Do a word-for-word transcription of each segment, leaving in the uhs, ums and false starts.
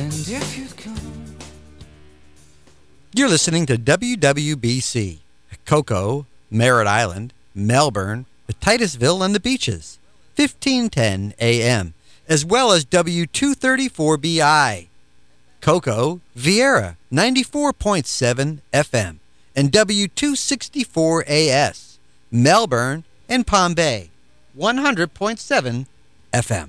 And if you'd come. You're listening to W W B C, Cocoa, Merritt Island, Melbourne, Titusville, and the Beaches, fifteen ten A M, as well as W two thirty-four B I, Cocoa, Vieira, ninety-four point seven F M, and W two sixty-four A S, Melbourne and Palm Bay, one hundred point seven F M.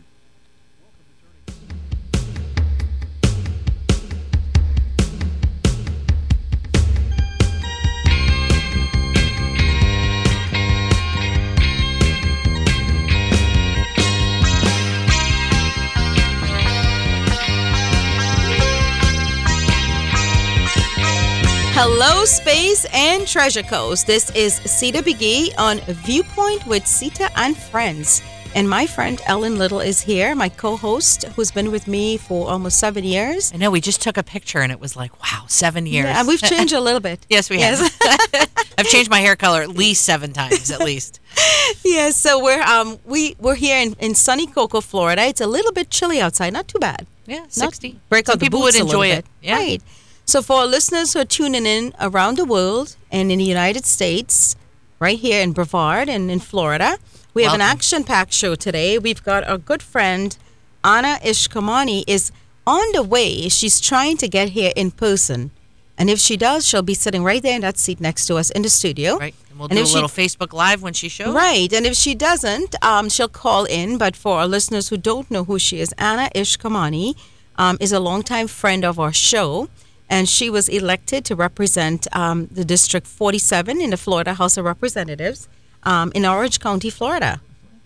Hello, Space and Treasure Coast. This is Sita Biggie on Viewpoint with Sita and Friends. And my friend Ellen Little is here, my co-host, who's been with me for almost seven years. I know, we just took a picture and it was like, wow, seven years. Yeah, and we've changed a little bit. Yes, we yes. have. I've changed my hair color at least seven times, at least. Yes, so we're um we, we're here in, in sunny Cocoa, Florida. It's a little bit chilly outside, not too bad. Yeah, sixty. Not, break Some out the people boots would a little enjoy bit. it. Yeah. Right. So for our listeners who are tuning in around the world and in the United States, right here in Brevard and in Florida, we have Welcome. an action-packed show today. We've got our good friend, Anna Ishkamani, is on the way. She's trying to get here in person. And if she does, she'll be sitting right there in that seat next to us in the studio. Right. And we'll And do a if she- little Facebook Live when she shows. Right. And if she doesn't, um, she'll call in. But for our listeners who don't know who she is, Anna Ishkamani um, is a longtime friend of our show. And she was elected to represent um, the District forty-seven in the Florida House of Representatives um, in Orange County, Florida.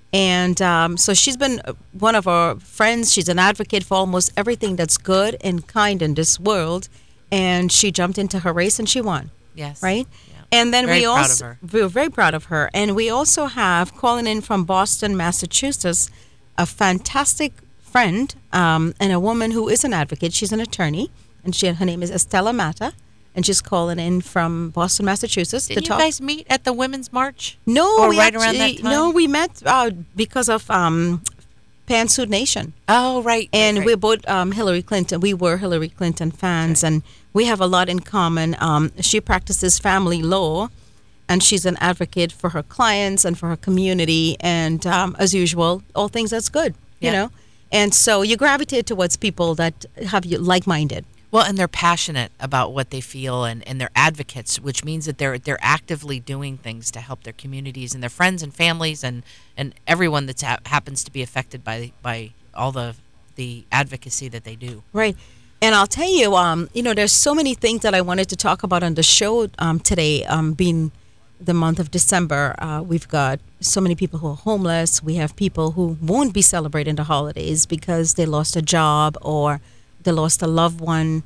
And um, so she's been one of our friends. She's an advocate for almost everything that's good and kind in this world. And she jumped into her race and she won. Yes. Right? Yeah. And then Very we proud also of her. we're very proud of her. And we also have calling in from Boston, Massachusetts, a fantastic friend um, and a woman who is an advocate. She's an attorney, and she her name is Estella Mata, and she's calling in from Boston, Massachusetts. Did to you talk. guys meet at the Women's March? No, Or we right actually, around that time? No, we met uh, because of um, Pantsuit Nation. Oh, right. And right, we're right. both um, Hillary Clinton. We were Hillary Clinton fans, and we have a lot in common. Um, she practices family law, and she's an advocate for her clients and for her community. And um, as usual, all things that's good, you Yeah. know. And so you gravitate towards people that have you like-minded. Well, and they're passionate about what they feel, and, and they're advocates, which means that they're they're actively doing things to help their communities and their friends and families and, and everyone that ha- happens to be affected by by all the the advocacy that they do. Right. And I'll tell you, um, you know, there's so many things that I wanted to talk about on the show um, today, um, being the month of December. Uh, we've got so many people who are homeless. We have people who won't be celebrating the holidays because they lost a job or they lost a loved one.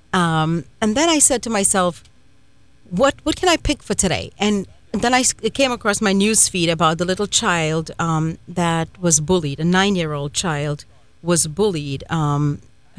Um, and then I said to myself, what what can I pick for today? And then I s- came across my news feed about the little child um, that was bullied, a nine-year-old child was bullied. Um,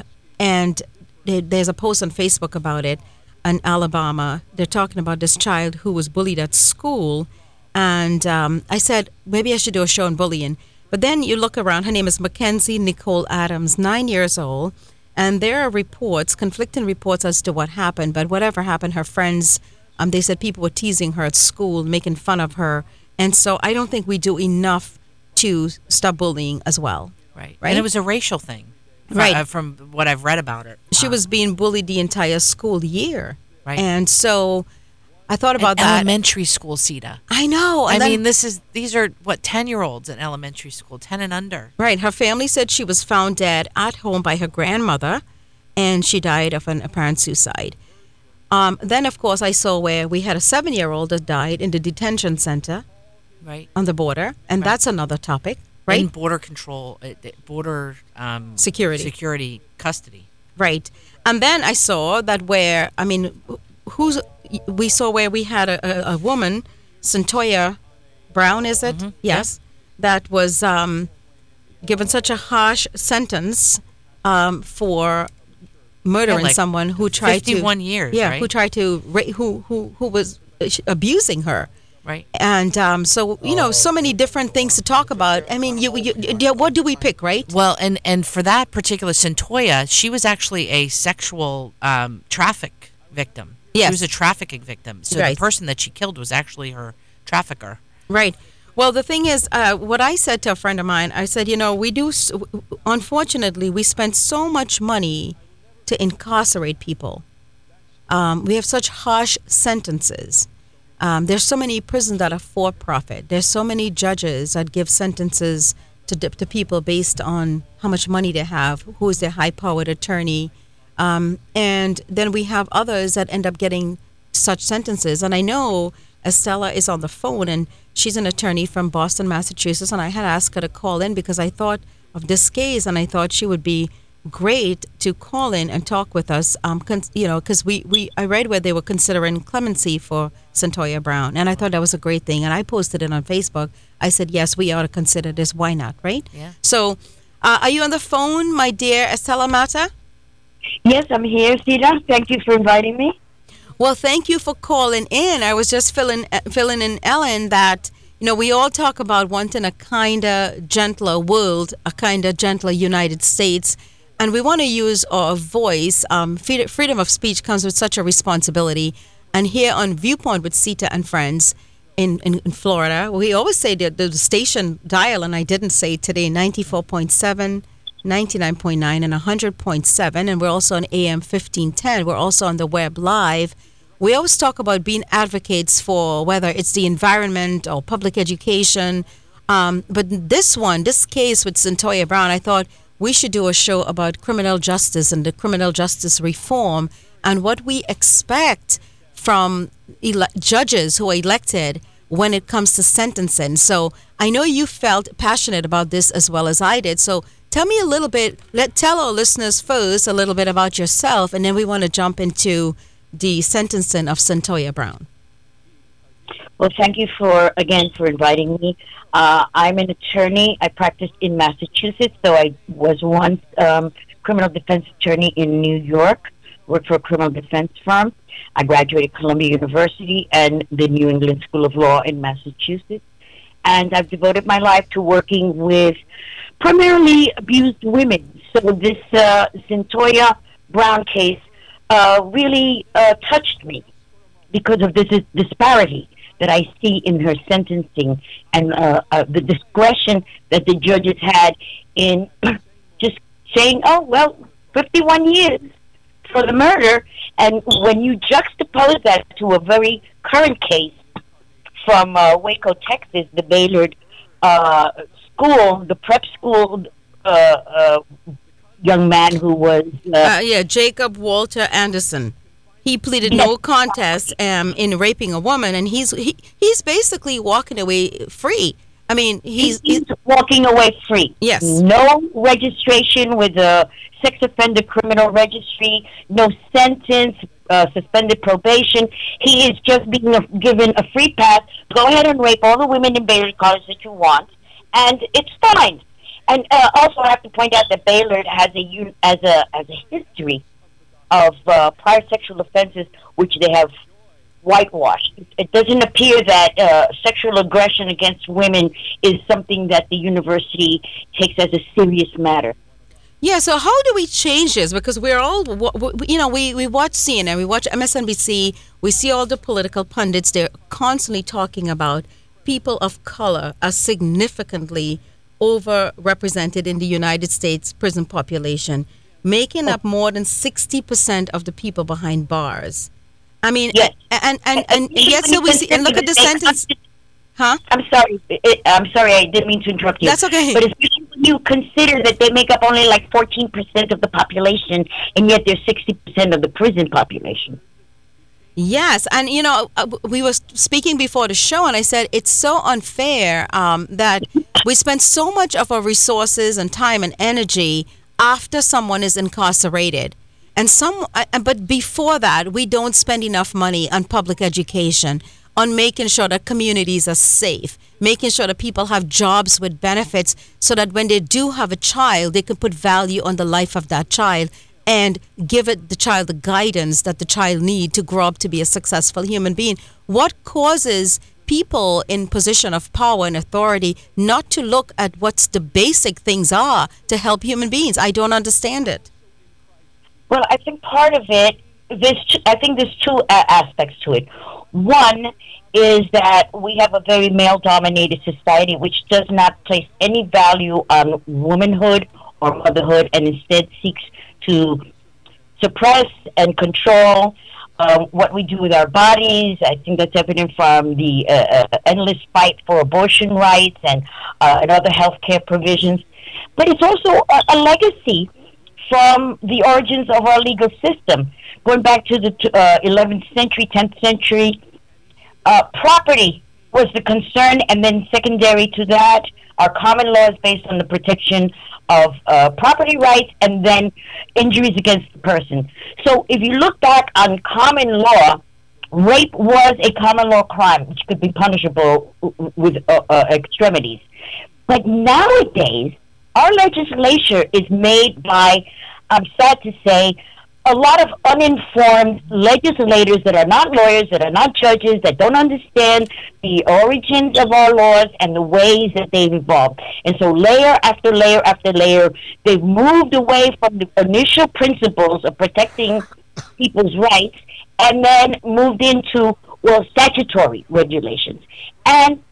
and there- there's a post on Facebook about it in Alabama. They're talking about this child who was bullied at school. And um, I said, maybe I should do a show on bullying. But then you look around. Her name is Mackenzie Nicole Adams, nine years old. And there are reports, conflicting reports as to what happened. But whatever happened, her friends, um, they said people were teasing her at school, making fun of her. And so I don't think we do enough to stop bullying as well. Right. Right? And it was a racial thing. fr- Right. uh, From what I've read about it. She Uh, was being bullied the entire school year. Right. And so I thought about an that. elementary school, Sita. I know. I And then- mean, this is these are what ten year olds in elementary school, ten and under. Right. Her family said she was found dead at home by her grandmother, and she died of an apparent suicide. Um, then, of course, I saw where we had a seven-year-old that died in the detention center Right. on the border, and Right. that's another topic, right? In border control, uh, the border um, Security. security custody. Right. And then I saw that where, I mean, who's, we saw where we had a, a, a woman, Centoya Brown, is it? Mm-hmm. Yes. That was um, given such a harsh sentence um, for murdering Yeah, like someone who tried to fifty-one years, yeah, right? who tried to ra- who who who was abusing her, Right. And um, so, you know, so many different things to talk about. I mean, you, you, you, what do we pick, right? Well, and and for that particular Centoya, she was actually a sexual um, traffic victim. Yes. She was a trafficking victim. So Right. the person that she killed was actually her trafficker. Right. Well, the thing is, uh, what I said to a friend of mine, I said, you know, we do, s- unfortunately, we spend so much money to incarcerate people. Um, we have such harsh sentences. Um, there's so many prisons that are for profit. There's so many judges that give sentences to, d- to people based on how much money they have, who is their high-powered attorney. Um, and then we have others that end up getting such sentences. And I know Estella is on the phone, and she's an attorney from Boston, Massachusetts. And I had asked her to call in because I thought of this case, and I thought she would be great to call in and talk with us. Um, cons- you know, because we, we I read where they were considering clemency for Centoya Brown, and I thought that was a great thing. And I posted it on Facebook. I said, yes, we ought to consider this. Why not, right? Yeah. So, uh, are you on the phone, my dear Estella Mata? Yes, I'm here, Sita. Thank you for inviting me. Well, thank you for calling in. I was just filling uh, filling in, Ellen, that you know we all talk about wanting a kinder, gentler world, a kinder, gentler United States, and we want to use our voice. Um, freed- freedom of speech comes with such a responsibility. And here on Viewpoint with Sita and Friends in, in, in Florida, we always say that the station dial, and I didn't say it today, ninety-four point seven, ninety-nine point nine, and one hundred point seven. And we're also on A M fifteen ten. We're also on the web live. We always talk about being advocates for whether it's the environment or public education. Um, but this one, this case with Centoya Brown, I thought we should do a show about criminal justice and the criminal justice reform and what we expect from ele- judges who are elected when it comes to sentencing. So I know you felt passionate about this as well as I did. So tell me a little bit, let tell our listeners first a little bit about yourself, and then we want to jump into the sentencing of Centoya Brown. Well, thank you for, again, for inviting me. Uh, I'm an attorney. I practiced in Massachusetts, so I was once um, criminal defense attorney in New York, worked for a criminal defense firm. I graduated Columbia University and the New England School of Law in Massachusetts. And I've devoted my life to working with primarily abused women. So this uh, Centoya Brown case uh, really uh, touched me because of this disparity that I see in her sentencing and uh, uh, the discretion that the judges had in just saying, oh, well, fifty-one years for the murder. And when you juxtapose that to a very current case from uh, Waco, Texas, the Baylor uh, school, the prep school uh, uh, young man who was... Uh, Uh, yeah, Jacob Walter Anderson. He pleaded Yes. no contest um, in raping a woman, and he's he, he's basically walking away free. I mean, he's, he's walking away free. Yes. No registration with the sex offender criminal registry, no sentence, uh, suspended probation. He is just being a, given a free pass. Go ahead and rape all the women in Baylor College that you want, and it's fine. And uh, also, I have to point out that Baylor has a un- as a as a history of uh, prior sexual offenses, which they have whitewashed. It doesn't appear that uh, sexual aggression against women is something that the university takes as a serious matter. Yeah, so how do we change this? Because we're all, w- w- you know, we, we watch C N N, we watch M S N B C, we see all the political pundits, they're constantly talking about people of color are significantly overrepresented in the United States prison population, making up more than sixty percent of the people behind bars. I mean, Yes. and, and, and, and And yes, so we see, and look at the sentence, huh? I'm sorry. It, I'm sorry. I didn't mean to interrupt you. That's okay. But especially when you consider that they make up only like fourteen percent of the population, and yet they're sixty percent of the prison population. Yes, and you know, uh, we were speaking before the show, and I said it's so unfair um, that we spend so much of our resources and time and energy after someone is incarcerated, and some, uh, but before that, we don't spend enough money on public education, on making sure that communities are safe, making sure that people have jobs with benefits, so that when they do have a child, they can put value on the life of that child and give it the child the guidance that the child need to grow up to be a successful human being. What causes people in position of power and authority not to look at what's the basic things are to help human beings? I don't understand it. Well, I think part of it, there's, t- I think there's two uh, aspects to it. One is that we have a very male-dominated society which does not place any value on womanhood or motherhood, and instead seeks to suppress and control uh, what we do with our bodies. I think that's evident from the uh, uh, endless fight for abortion rights and, uh, and other healthcare provisions. But it's also a, a legacy from the origins of our legal system. Going back to the uh, eleventh century, tenth century, uh, property was the concern, and then secondary to that, our common law is based on the protection of uh, property rights and then injuries against the person. So if you look back on common law, rape was a common law crime which could be punishable with uh, uh, extremities. But nowadays, our legislature is made by, I'm sad to say, a lot of uninformed legislators that are not lawyers, that are not judges, that don't understand the origins of our laws and the ways that they've evolved. And so layer after layer after layer, they've moved away from the initial principles of protecting people's rights and then moved into, well, statutory regulations. And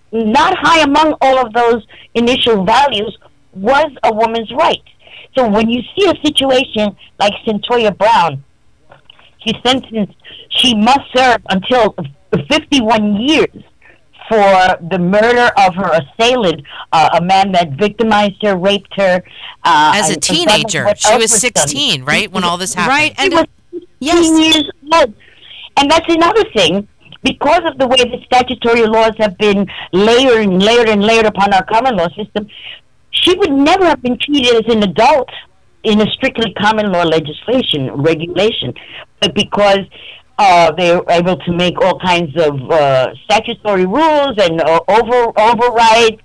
not high among all of those initial values was a woman's right. So when you see a situation like Cyntoia Brown, she's sentenced, she must serve until fifty-one years for the murder of her assailant, uh, a man that victimized her, raped her. Uh, As a and- teenager, what she else was sixteen, done. right, when all this happened? Right, She and was yes. sixteen years old. And that's another thing. Because of the way the statutory laws have been layered and layered and layered upon our common law system, she would never have been treated as an adult in a strictly common law legislation, regulation. But because uh, they were able to make all kinds of uh, statutory rules and uh, over override,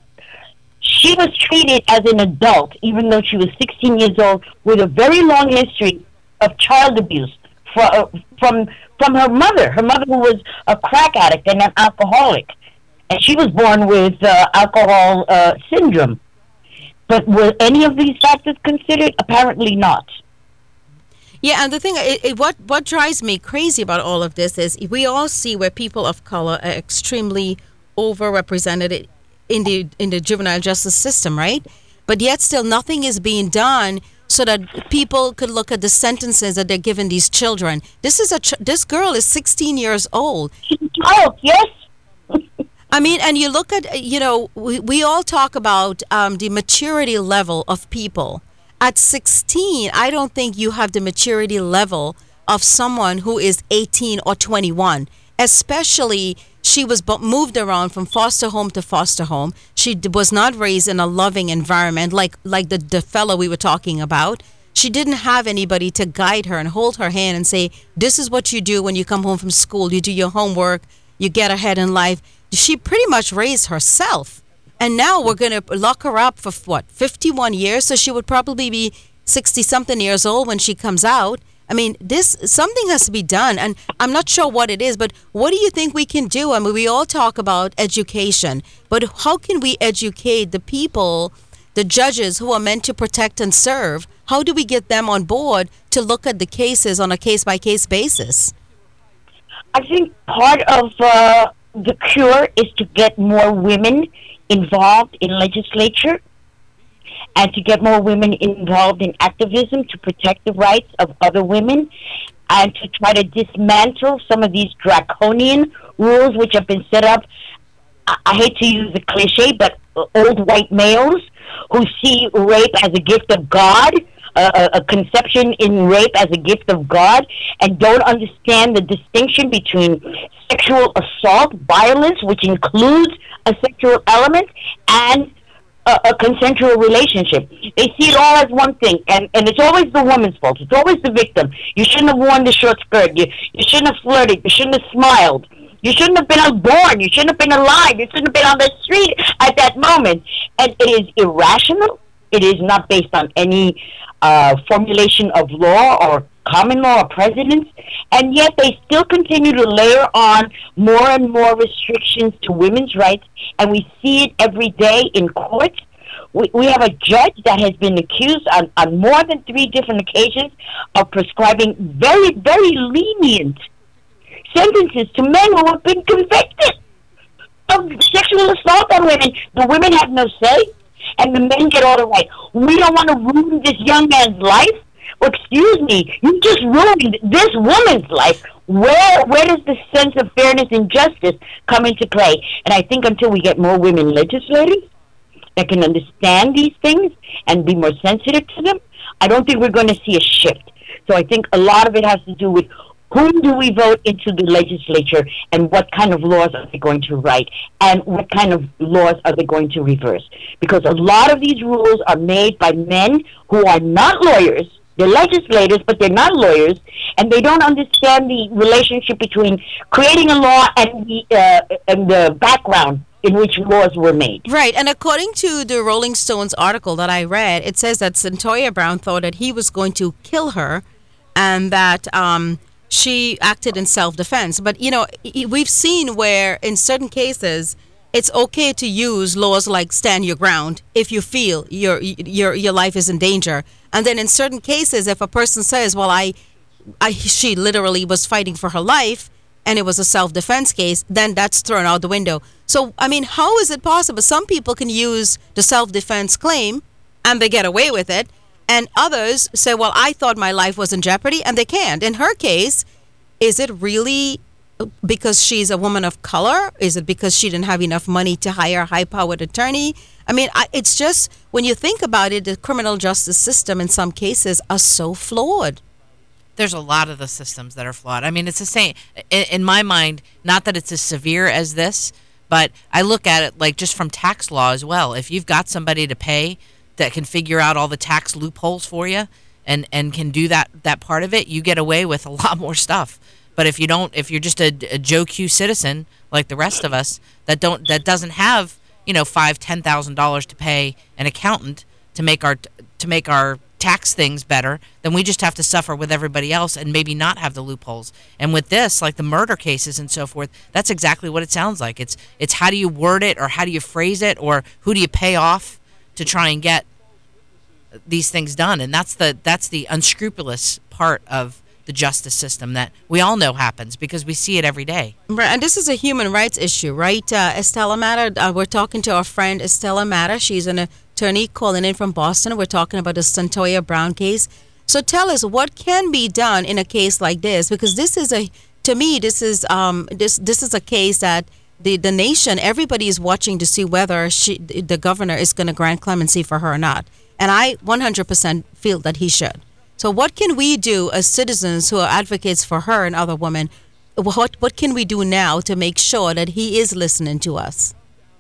she was treated as an adult, even though she was sixteen years old, with a very long history of child abuse from, from, from her mother, her mother who was a crack addict and an alcoholic. And she was born with uh, alcohol uh, syndrome. But were any of these factors considered? Apparently not. Yeah, and the thing, it, it, what what drives me crazy about all of this is we all see where people of color are extremely overrepresented in the in the juvenile justice system, right? But yet still nothing is being done so that people could look at the sentences that they're giving these children. This is a ch- this girl is sixteen years old. She's a child, yes. I mean, and you look at, you know, we, we all talk about um, the maturity level of people. At sixteen, I don't think you have the maturity level of someone who is eighteen or twenty-one. Especially, she was bu- moved around from foster home to foster home. She d- was not raised in a loving environment like, like the, the fellow we were talking about. She didn't have anybody to guide her and hold her hand and say, this is what you do when you come home from school. You do your homework, you get ahead in life. She pretty much raised herself. And now we're going to lock her up for what, fifty-one years? So she would probably be sixty-something years old when she comes out. I mean, this something has to be done. And I'm not sure what it is, but what do you think we can do? I mean, we all talk about education, but how can we educate the people, the judges who are meant to protect and serve? How do we get them on board to look at the cases on a case-by-case basis? I think part of uh, the cure is to get more women involved in legislature and to get more women involved in activism to protect the rights of other women and to try to dismantle some of these draconian rules which have been set up. I, I hate to use the cliche, but old white males who see rape as a gift of God, uh, a, a conception in rape as a gift of God, and don't understand the distinction between sexual assault, violence, which includes a sexual element, and a, a consensual relationship. They see it all as one thing, and, and it's always the woman's fault. It's always the victim. You shouldn't have worn the short skirt. You, you shouldn't have flirted. You shouldn't have smiled. You shouldn't have been born. You shouldn't have been alive. You shouldn't have been on the street at that moment. And it is irrational. It is not based on any uh, formulation of law or common law or precedents, and yet they still continue to layer on more and more restrictions to women's rights, and we see it every day in courts. We, we have a judge that has been accused on, on more than three different occasions of prescribing very, very lenient sentences to men who have been convicted of sexual assault on women. The women have no say, and the men get all the right. We don't want to ruin this young man's life. Well, excuse me, you just ruined this woman's life. Where where does the sense of fairness and justice come into play? And I think until we get more women legislators that can understand these things and be more sensitive to them, I don't think we're going to see a shift. So I think a lot of it has to do with whom do we vote into the legislature, and what kind of laws are they going to write, and what kind of laws are they going to reverse? Because a lot of these rules are made by men who are not lawyers. They're legislators, but they're not lawyers, and they don't understand the relationship between creating a law and the, uh, and the background in which laws were made. Right, and according to the Rolling Stones article that I read, it says that Cyntoia Brown thought that he was going to kill her, and that um, she acted in self-defense. But, you know, we've seen where in certain cases it's okay to use laws like stand your ground if you feel your your your life is in danger. And then in certain cases, if a person says, well, I, I she literally was fighting for her life and it was a self-defense case, then that's thrown out the window. So, I mean, how is it possible? Some people can use the self-defense claim and they get away with it. And others say, well, I thought my life was in jeopardy, and they can't. In her case, is it really because she's a woman of color? Is it because she didn't have enough money to hire a high-powered attorney? I mean, I, it's just, when you think about it, the criminal justice system in some cases are so flawed. There's a lot of the systems that are flawed. I mean, it's the same. In, in my mind, not that it's as severe as this, but I look at it like just from tax law as well. If you've got somebody to pay that can figure out all the tax loopholes for you and, and can do that, that part of it, you get away with a lot more stuff. But if you don't, if you're just a, a Joe Q citizen like the rest of us that don't, that doesn't have, you know, five, ten thousand dollars to pay an accountant to make our to make our tax things better, then we just have to suffer with everybody else and maybe not have the loopholes. And with this, like the murder cases and so forth, that's exactly what it sounds like. It's it's how do you word it, or how do you phrase it, or who do you pay off to try and get these things done? And that's the that's the unscrupulous part of the justice system that we all know happens because we see it every day. Right, and this is a human rights issue, right? Uh, Estella Matter, uh, we're talking to our friend Estella Matter. She's an attorney calling in from Boston. We're talking about the Cyntoia Brown case. So tell us, what can be done in a case like this? Because this is a, to me, this is um this this is a case that the the nation, everybody is watching to see whether she, the governor is going to grant clemency for her or not. And I one hundred percent feel that he should. So what can we do as citizens who are advocates for her and other women? What what can we do now to make sure that he is listening to us?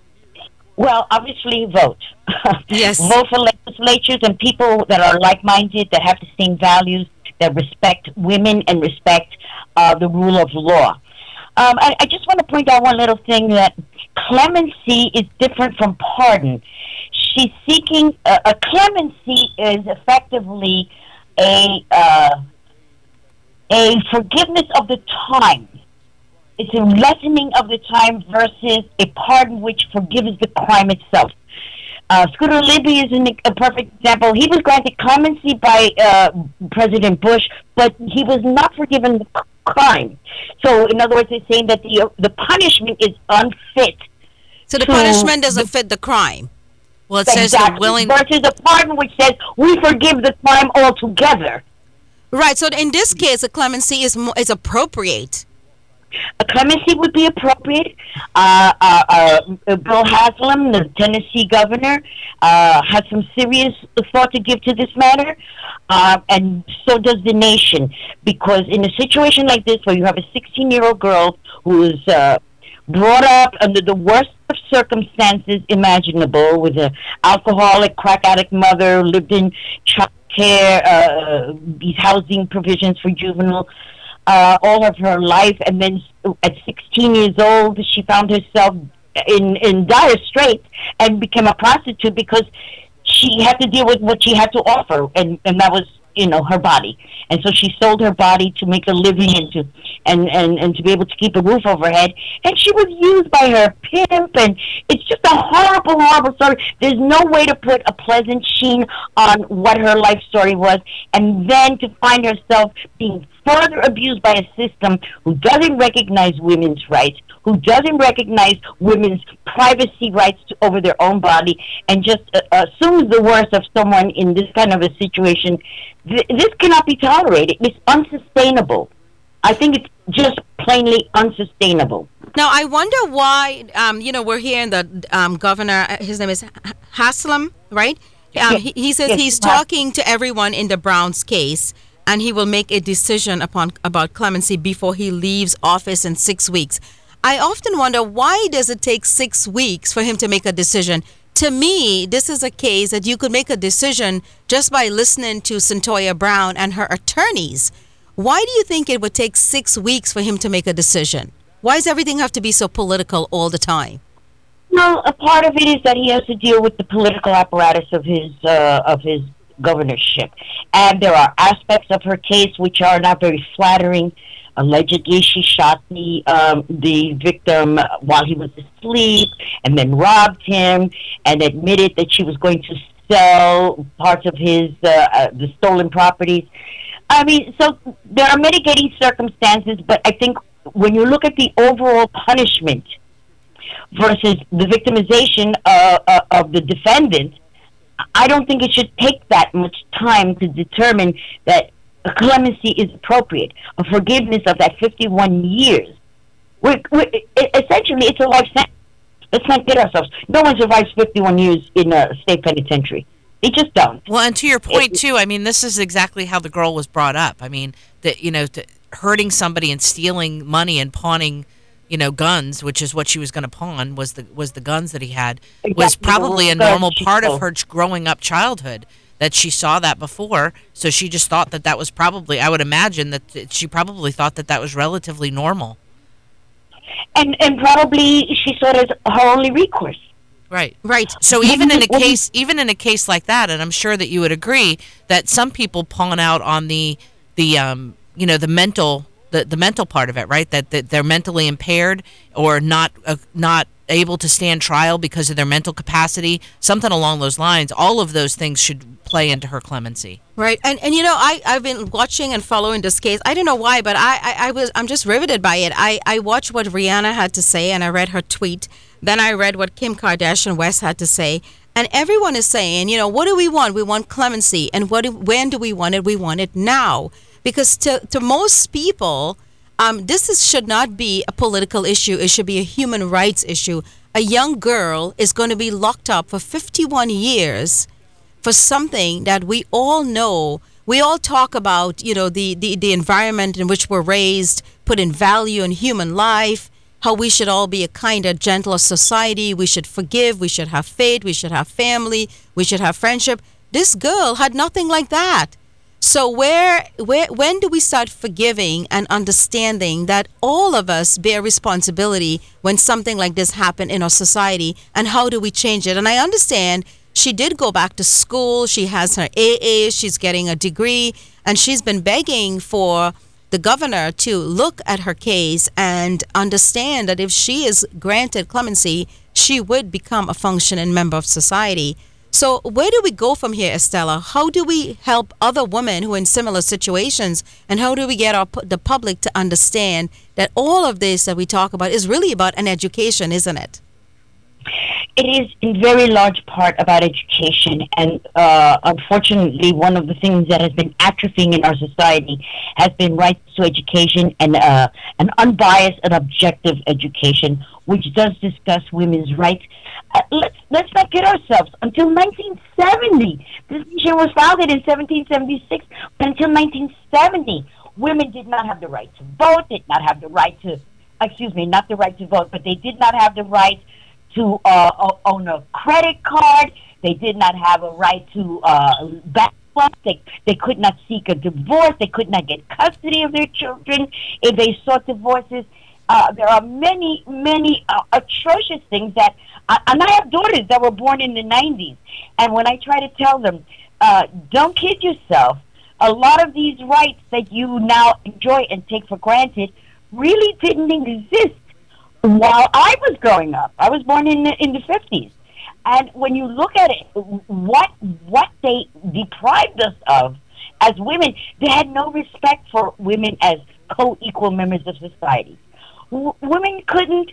Well, obviously, vote. Yes. Vote for legislatures and people that are like-minded, that have the same values, that respect women and respect uh, the rule of law. Um, I, I just want to point out one little thing, that clemency is different from pardon. She's seeking, uh, a clemency is effectively a uh, a forgiveness of the time. It's a lessening of the time versus a pardon which forgives the crime itself. Uh, Scooter Libby is an, a perfect example. He was granted clemency by uh, President Bush, but he was not forgiven the crime. So, in other words, they're saying that the the punishment is unfit. So the punishment doesn't fit the crime. Well, it says exactly. the willing versus a pardon which says we forgive the crime altogether. Right. So in this case, a clemency is mo- is appropriate. A clemency would be appropriate. Uh, uh, uh, Bill Haslam, the Tennessee governor, uh, has some serious thought to give to this matter, uh, and so does the nation. Because in a situation like this, where you have a sixteen-year-old girl who is uh, brought up under the worst of circumstances imaginable, with an alcoholic, crack addict mother, lived in child care, uh, these housing provisions for juvenile, uh, all of her life, and then at sixteen years old, she found herself in, in dire straits and became a prostitute because she had to deal with what she had to offer, and, and that was you know, her body. And so she sold her body to make a living and to and, and, and to be able to keep a roof over her head. And she was used by her pimp, and it's just a horrible, horrible story. There's no way to put a pleasant sheen on what her life story was, and then to find herself being further abused by a system who doesn't recognize women's rights, who doesn't recognize women's privacy rights to, over their own body, and just uh, assumes the worst of someone in this kind of a situation. Th- this cannot be tolerated. It's unsustainable. I think it's just plainly unsustainable. Now, I wonder why, um, you know, we're hearing the um, governor, uh, his name is Haslam, right? Um, Yes. he, he says Yes, he's Has- talking to everyone in the Browns case, and he will make a decision upon about clemency before he leaves office in six weeks. I often wonder, why does it take six weeks for him to make a decision? To me, this is a case that you could make a decision just by listening to Cyntoia Brown and her attorneys. Why do you think it would take six weeks for him to make a decision? Why does everything have to be so political all the time? No, a part of it is that he has to deal with the political apparatus of his uh, of his governorship, and there are aspects of her case which are not very flattering. Allegedly, she shot the um, the victim while he was asleep, and then robbed him, and admitted that she was going to sell parts of his uh, uh, the stolen properties. I mean, so there are mitigating circumstances, but I think when you look at the overall punishment versus the victimization uh, uh, of the defendant, I don't think it should take that much time to determine that a clemency is appropriate, a forgiveness of that fifty-one years. We're, we're, essentially, it's a life sentence. Let's not kid ourselves. No one survives fifty-one years in a state penitentiary. They just don't. Well, and to your point, too, I mean, this is exactly how the girl was brought up. I mean, that, you know, to, hurting somebody and stealing money and pawning, you know, guns, which is what she was going to pawn, was the was the guns that he had, was Exactly. probably a The normal guns she part of stole. her ch- growing up childhood, that she saw that before. So she just thought that that was probably, I would imagine that th- she probably thought that that was relatively normal. And and probably she saw it as her only recourse. Right. Right. So When even you- in a when you- case, even in a case like that, and I'm sure that you would agree that some people pawn out on the, the um, you know, the mental, the, the mental part of it, right? That, that they're mentally impaired or not, uh, not able to stand trial because of their mental capacity, something along those lines. All of those things should play into her clemency. Right, and and you know, I I've been watching and following this case. I don't know why, but I, I I was I'm just riveted by it. I I watched what Rihanna had to say, and I read her tweet. Then I read what Kim Kardashian West had to say, and everyone is saying, you know, what do we want? We want clemency, and what do, when do we want it? We want it now, because to to most people, um, this is, should not be a political issue. It should be a human rights issue. A young girl is going to be locked up for fifty-one years for something that we all know. We all talk about, you know, the, the, the environment in which we're raised, put in value in human life, how we should all be a kinder, gentler society. We should forgive. We should have faith. We should have family. We should have friendship. This girl had nothing like that. So where, where, when do we start forgiving and understanding that all of us bear responsibility when something like this happen in our society, and how do we change it? And I understand she did go back to school. She has her A A. She's getting a degree, and she's been begging for the governor to look at her case and understand that if she is granted clemency, she would become a functioning member of society. So where do we go from here, Estella? How do we help other women who are in similar situations, and how do we get our, the public to understand that all of this that we talk about is really about an education, isn't it? It is in very large part about education, and uh, unfortunately, one of the things that has been atrophying in our society has been rights to education, and uh, an unbiased and objective education, which does discuss women's rights. Uh, let's let's not kid ourselves. Until nineteen seventy, this nation was founded in seventeen seventy-six. But until nineteen seventy, women did not have the right to vote. Did not have the right to, excuse me, not the right to vote, but they did not have the right to uh, own a credit card. They did not have a right to uh, back loans. They, they could not seek a divorce. They could not get custody of their children if they sought divorces. Uh, there are many, many uh, atrocious things that, uh, and I have daughters that were born in the nineties, and when I try to tell them, uh, don't kid yourself, a lot of these rights that you now enjoy and take for granted really didn't exist while I was growing up. I was born in the, in the fifties. And when you look at it, what what they deprived us of as women, they had no respect for women as co-equal members of society. W- women couldn't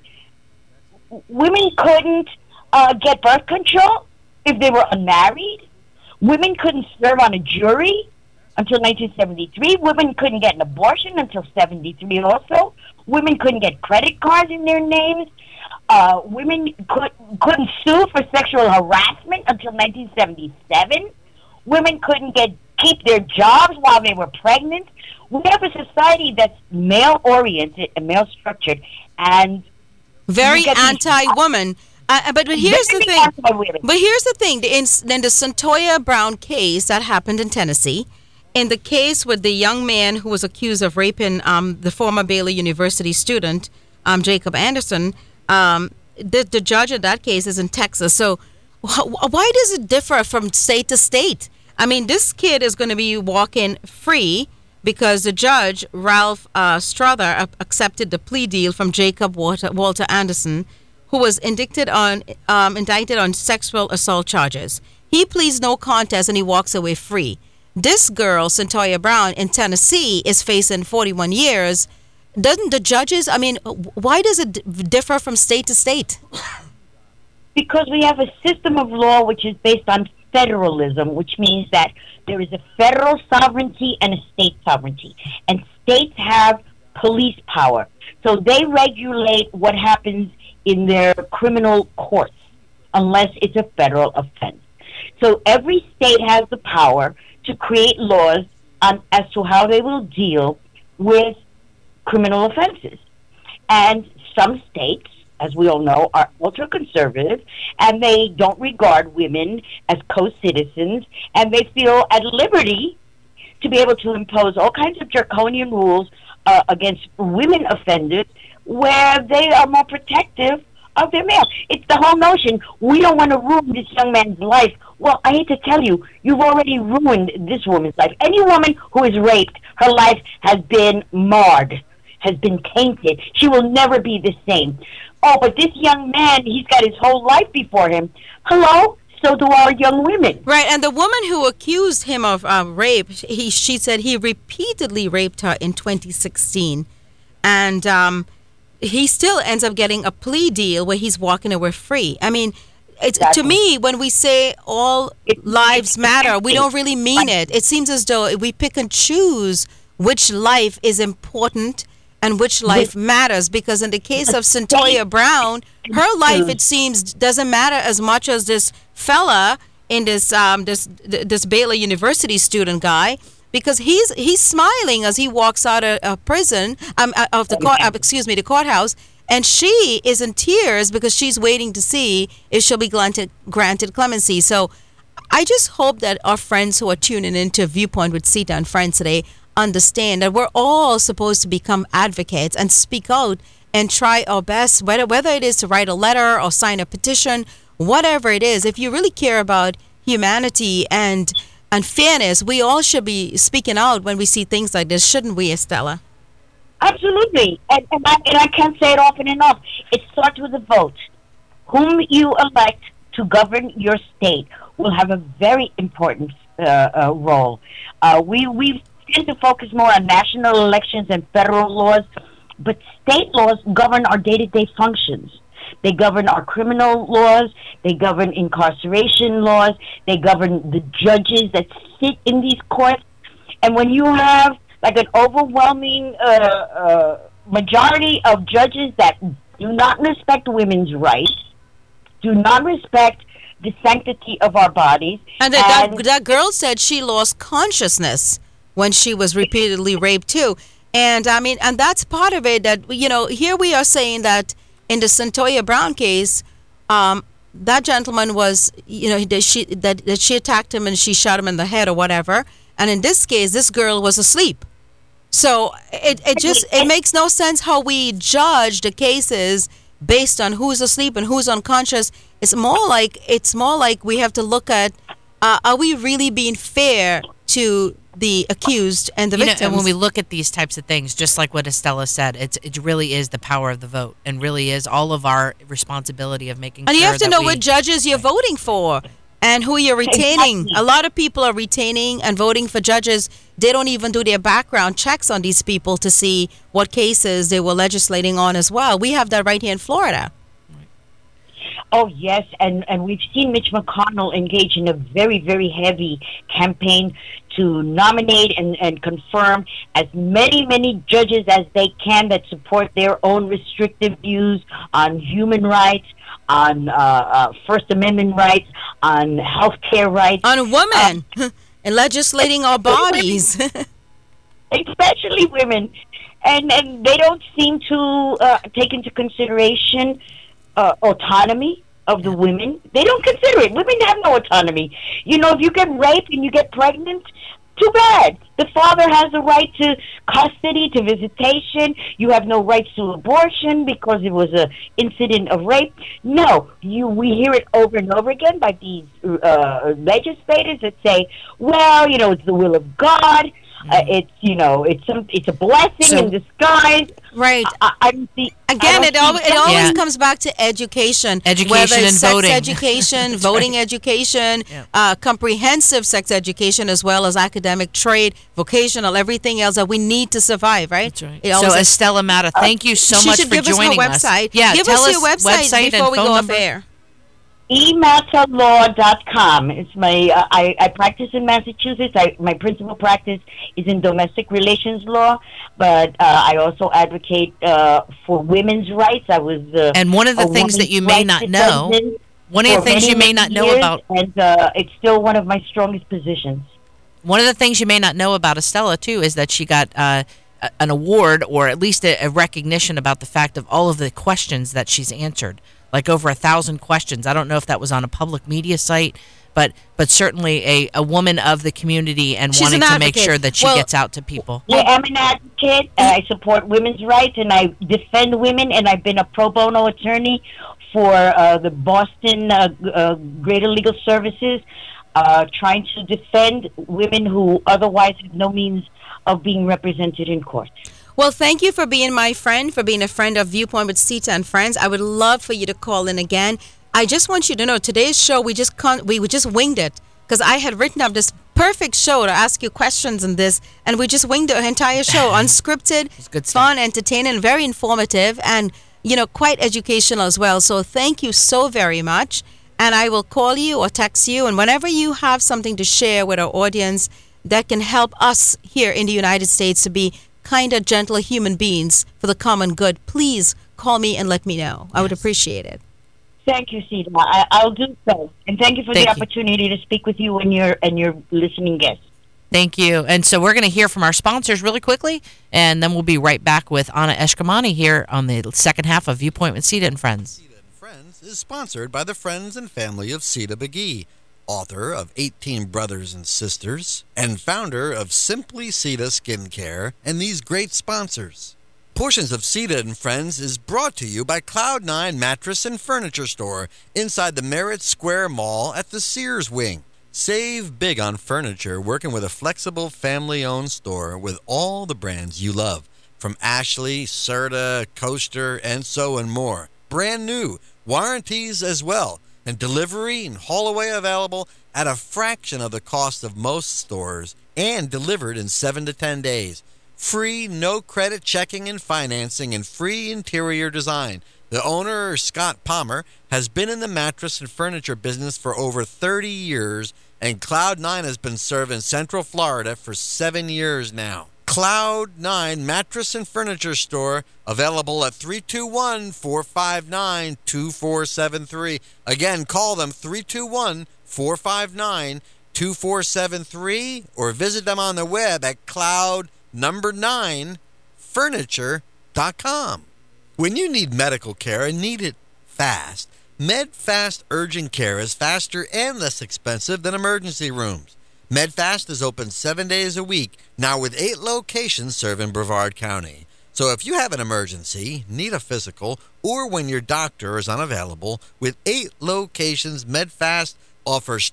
women couldn't uh, get birth control if they were unmarried. Women couldn't serve on a jury until nineteen seventy-three. Women couldn't get an abortion until seventy-three also. Women couldn't get credit cards in their names. Uh, women could, couldn't sue for sexual harassment until nineteen seventy-seven. Women couldn't get keep their jobs while they were pregnant. We have a society that's male-oriented and male-structured, and very anti-woman. Uh, but, but here's the thing. But here's the thing. In, in the Cyntoia Brown case that happened in Tennessee, in the case with the young man who was accused of raping um, the former Baylor University student, um, Jacob Anderson, um, the, the judge in that case is in Texas. So wh- why does it differ from state to state? I mean, this kid is going to be walking free because the judge, Ralph uh, Strother, accepted the plea deal from Jacob Walter, Walter Anderson, who was indicted on um, indicted on sexual assault charges. He pleads no contest and he walks away free. This girl, Cyntoia Brown, in Tennessee, is facing forty-one years. Doesn't the judges, I mean, why does it d- differ from state to state? Because we have a system of law which is based on federalism, which means that there is a federal sovereignty and a state sovereignty. And states have police power. So they regulate what happens in their criminal courts, unless it's a federal offense. So every state has the power to create laws on, as to how they will deal with criminal offenses. And some states, as we all know, are ultra-conservative, and they don't regard women as co-citizens, and they feel at liberty to be able to impose all kinds of draconian rules uh, against women offenders where they are more protective of their male. It's the whole notion, we don't want to ruin this young man's life. Well, I hate to tell you, you've already ruined this woman's life. Any woman who is raped, her life has been marred, has been tainted. She will never be the same. Oh, but this young man, he's got his whole life before him. Hello? So do all young women. Right, and the woman who accused him of uh, rape, he she said he repeatedly raped her in twenty sixteen. And um, he still ends up getting a plea deal where he's walking away free. I mean, it's, exactly. To me, when we say all it, lives matter, we don't really mean it. It seems as though we pick and choose which life is important and which life matters, because in the case of Cyntoia Brown, her life, it seems, doesn't matter as much as this fella in this um, this this Baylor University student guy, because he's he's smiling as he walks out of, of prison, um, of the court, uh, excuse me, the courthouse, and she is in tears because she's waiting to see if she'll be granted granted clemency. So I just hope that our friends who are tuning into Viewpoint with Sita and Friends today understand that we're all supposed to become advocates and speak out and try our best, whether whether it is to write a letter or sign a petition, whatever it is. If you really care about humanity and and fairness, we all should be speaking out when we see things like this, shouldn't we, Estella? Absolutely, and, and, I, and I can't say it often enough. It starts with a vote. Whom you elect to govern your state will have a very important uh, uh, role. Uh, we we tend to focus more on national elections and federal laws, but state laws govern our day-to-day functions. They govern our criminal laws, they govern incarceration laws, they govern the judges that sit in these courts. And when you have like an overwhelming uh, uh, majority of judges that do not respect women's rights, do not respect the sanctity of our bodies. And that, and that, that girl said she lost consciousness when she was repeatedly raped too. And I mean, and that's part of it, that, you know, here we are saying that in the Cyntoia Brown case, um, that gentleman was, you know, that she, that, that she attacked him and she shot him in the head or whatever. And in this case, this girl was asleep. So it, it just, it makes no sense how we judge the cases based on who's asleep and who's unconscious. It's more like, it's more like we have to look at, uh, are we really being fair to the accused and the You know, victims. and when we look at these types of things, just like what Estella said, it's it really is the power of the vote, and really is all of our responsibility of making. and sure you have to that know we, what judges you're voting for and who you're retaining. Exactly. A lot of people are retaining and voting for judges. They don't even do their background checks on these people to see what cases they were legislating on as well. We have that right here in Florida. Oh, yes, and, and we've seen Mitch McConnell engage in a very, very heavy campaign to nominate and, and confirm as many, many judges as they can that support their own restrictive views on human rights, on uh, uh, First Amendment rights, on health care rights. On women and legislating our bodies. Especially women. And, and they don't seem to uh, take into consideration uh, autonomy of the women. They don't consider it. Women have no autonomy. You know, if you get raped and you get pregnant, too bad. The father has a right to custody, to visitation. You have no rights to abortion because it was a incident of rape. No, you. We hear it over and over again by these uh, legislators that say, "Well, you know, it's the will of God. Uh, it's you know, it's some, it's a blessing So- in disguise." Right. I, I don't see. I Again, don't it, al- see it always Yeah. comes back to education. Education Whether it's and sex voting. education, voting education, Yeah. uh, comprehensive sex education, as well as academic, trade, vocational, everything else that we need to survive, right? That's right. It So, always- Estella Mata, thank you so she much should for give joining us her website. Yeah, give tell us your website, website before and we phone go number. off air. e mata law dot com. It's my uh, I, I practice in Massachusetts. I, my principal practice is in domestic relations law, but uh, I also advocate uh, for women's rights. I was uh, And one of the a things that women's you may rights not know, defendant one of the for things many, you may many not know years, about and uh, it's still one of my strongest positions. One of the things you may not know about Estella too is that she got uh, a- an award, or at least a, a recognition about the fact of all of the questions that she's answered, like over a thousand questions. I don't know if that was on a public media site, but but certainly a, a woman of the community and She's wanting an to make advocate. sure that she Well- gets out to people. Yeah, I'm an advocate. And I support women's rights, and I defend women. And I've been a pro bono attorney for uh, the Boston uh, uh, Greater Legal Services, uh, trying to defend women who otherwise have no means of being represented in court. Well, thank you for being my friend, for being a friend of Viewpoint with Sita and Friends. I would love for you to call in again. I just want you to know today's show we just con- we just winged it because I had written up this perfect show to ask you questions and this, and we just winged the entire show, unscripted, good stuff. fun, entertaining, very informative, and you know quite educational as well. So thank you so very much, and I will call you or text you, and whenever you have something to share with our audience that can help us here in the United States to be kinder, gentler human beings for the common good, please call me and let me know. I would appreciate it. Thank you, Sita. I, I'll do so. And thank you for Thank the you. opportunity to speak with you and your and your listening guests. Thank you. And so we're going to hear from our sponsors really quickly, and then we'll be right back with Anna Eshkamani here on the second half of Viewpoint with Sita and Friends. Sita and Friends is sponsored by the friends and family of Sita McGee, author of eighteen Brothers and Sisters, and founder of Simply Sita Skincare, and these great sponsors. Portions of Sita and Friends is brought to you by Cloud nine Mattress and Furniture Store inside the Merritt Square Mall at the Sears Wing. Save big on furniture working with a flexible family-owned store with all the brands you love, from Ashley, Serta, Coaster, and so and more. Brand new, warranties as well, and delivery and haul away available at a fraction of the cost of most stores and delivered in seven to ten days. Free, no credit checking and financing, and free interior design. The owner, Scott Palmer, has been in the mattress and furniture business for over thirty years, and Cloud nine has been serving Central Florida for seven years now. Cloud nine Mattress and Furniture Store, available at three two one, four five nine, two four seven three. Again, call them three two one, four five nine, two four seven three or visit them on the web at cloud number nine furniture dot com. When you need medical care and need it fast, MedFast Urgent Care is faster and less expensive than emergency rooms. MedFast is open seven days a week, now with eight locations serving Brevard County. So if you have an emergency, need a physical, or when your doctor is unavailable, with eight locations, MedFast offers top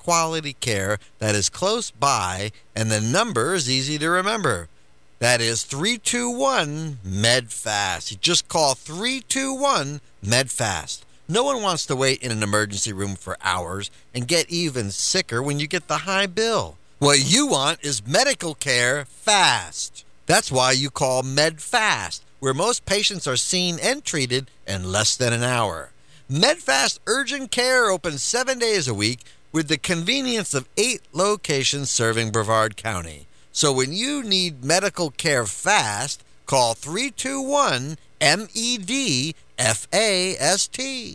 quality care that is close by, and the number is easy to remember. That is three two one, M E D FAST. You just call three two one, M E D FAST. No one wants to wait in an emergency room for hours and get even sicker when you get the high bill. What you want is medical care fast. That's why you call M E D FAST, where most patients are seen and treated in less than an hour. M E D FAST Urgent Care opens seven days a week with the convenience of eight locations serving Brevard County. So when you need medical care fast, call three two one, M E D F A S T.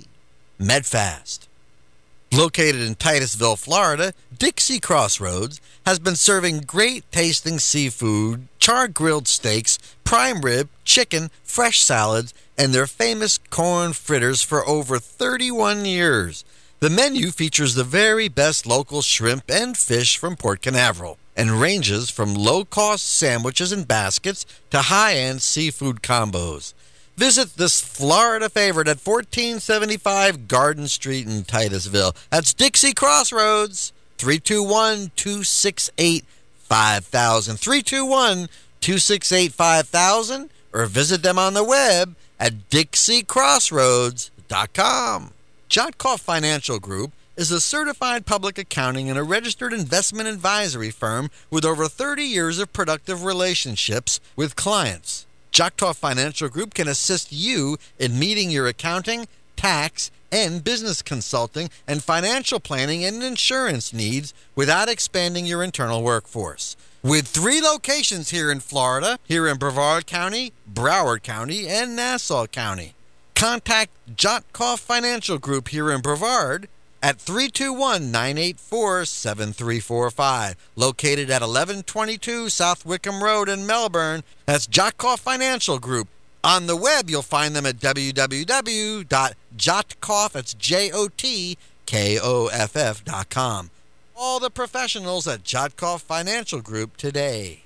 MedFast. Located in Titusville, Florida, Dixie Crossroads has been serving great tasting seafood, char-grilled steaks, prime rib, chicken, fresh salads, and their famous corn fritters for over thirty-one years. The menu features the very best local shrimp and fish from Port Canaveral and ranges from low-cost sandwiches and baskets to high-end seafood combos. Visit this Florida favorite at fourteen seventy-five Garden Street in Titusville. That's Dixie Crossroads, three two one, two six eight, five thousand, three two one, two six eight, five thousand, or visit them on the web at dixie crossroads dot com. Jotkoff Financial Group is a certified public accounting and a registered investment advisory firm with over thirty years of productive relationships with clients. Jotkoff Financial Group can assist you in meeting your accounting, tax, and business consulting and financial planning and insurance needs without expanding your internal workforce. With three locations here in Florida, here in Brevard County, Broward County, and Nassau County. Contact Jotkoff Financial Group here in Brevard at three two one, nine eight four, seven three four five, located at eleven twenty-two South Wickham Road in Melbourne. That's Jotkoff Financial Group. On the web, you'll find them at w w w dot jotkoff, that's J O T K O F F dot com. All the professionals at Jotkoff Financial Group today.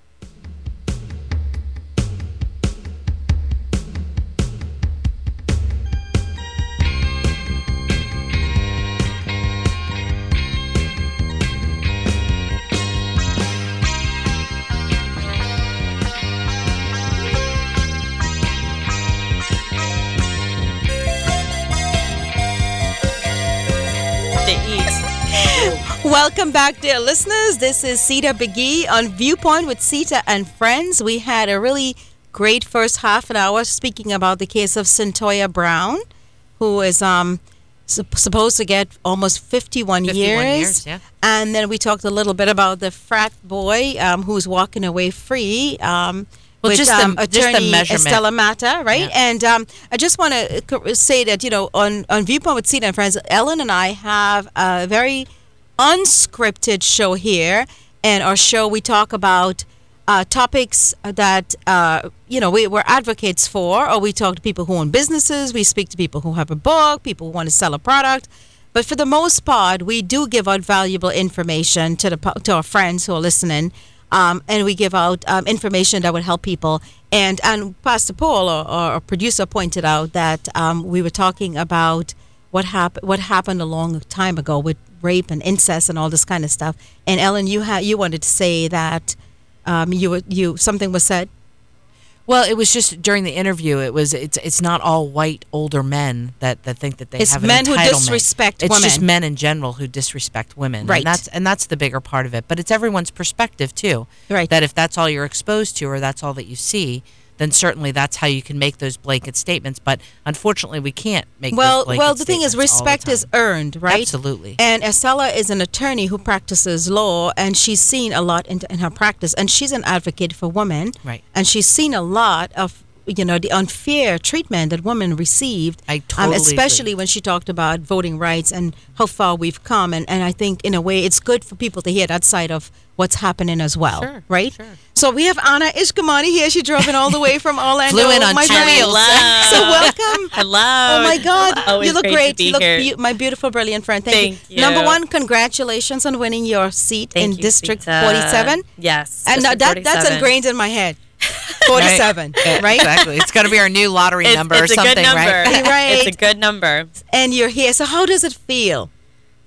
Welcome back, dear listeners. This is Sita Begui on Viewpoint with Sita and Friends. We had a really great first half an hour speaking about the case of Cyntoia Brown, who is um su- supposed to get almost fifty-one, fifty-one years. years, yeah. And then we talked a little bit about the frat boy um, who's walking away free. Um, Well, with just the- um, just the attorney measurement. Estella Mata, right? Yeah. And um, I just want to say that, you know, on, on Viewpoint with Sita and Friends, Ellen and I have a very unscripted show here. And our show, we talk about uh, topics that, uh, you know, we, we're advocates for, or we talk to people who own businesses, we speak to people who have a book, people who want to sell a product. But for the most part, we do give out valuable information to the pu- to our friends who are listening. Um, and we give out um, information that would help people. And and Pastor Paul, or, or our producer, pointed out that um, we were talking about what happened what happened a long time ago with rape and incest and all this kind of stuff. And Ellen, you ha- you wanted to say that um, you were, you something was said. Well, it was just during the interview. It was it's it's not all white older men that, that think that they It's have an men who entitlement. disrespect It's women. just men in general who disrespect women, Right. And that's and that's the bigger part of it. But it's everyone's perspective too. Right. That if that's all you're exposed to, or that's all that you see, then certainly that's how you can make those blanket statements. But unfortunately, we can't make. Well, those blanket well, the thing is, statements all the respect is time. earned, right? Absolutely. And Estella is an attorney who practices law, and she's seen a lot in, in her practice, and she's an advocate for women, Right. And she's seen a lot of, you know, the unfair treatment that women received. I totally especially agree. when she talked about voting rights and how far we've come, and and I think in a way it's good for people to hear that side of what's happening as well, Sure, right? sure. So we have Anna Ishkamani here. She drove in all the way from Orlando. Flew in on my two friend. wheels. So welcome. Hello. Oh my God! Always you look great great. to be you look here. beau- my beautiful, brilliant friend. Thank, Thank you. you. Number one, congratulations on winning your seat Thank in you, District Sita. forty-seven. Yes. And now District that that's forty-seven. ingrained in my head. forty-seven, Yeah, right? Exactly. It's going to be our new lottery It's, number it's or something, a good number. right? Right. It's a good number. And you're here. So how does it feel?